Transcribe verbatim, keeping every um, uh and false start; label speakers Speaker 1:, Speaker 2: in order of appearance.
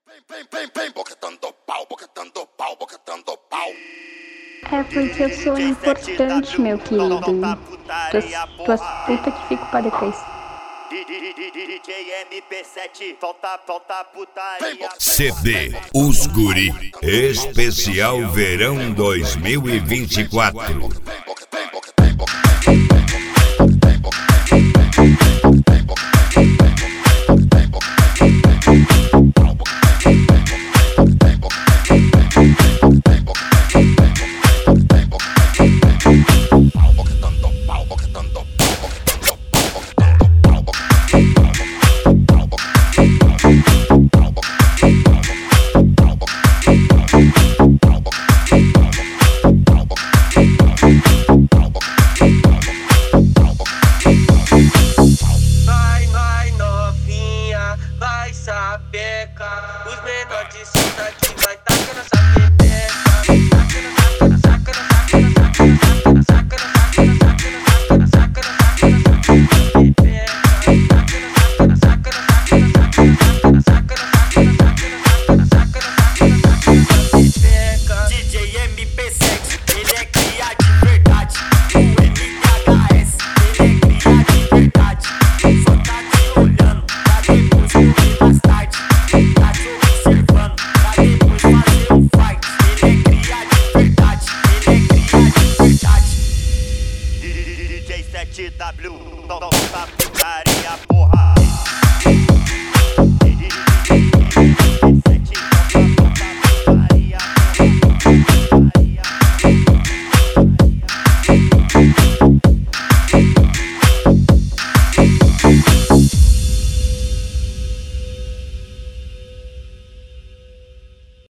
Speaker 1: Vem, vem, vem, vem, boquetando pau, boquetando pau, boquetando pau.
Speaker 2: É porque eu sou importante, meu querido. Tuas, tuas putas que fico para depois.
Speaker 3: D J M P sete, falta, falta putaria.
Speaker 4: C D Os Guri Especial Verão dois mil e vinte e quatro.
Speaker 5: Vai, vai, novinha, vai sapeca. Os menores de cidade vai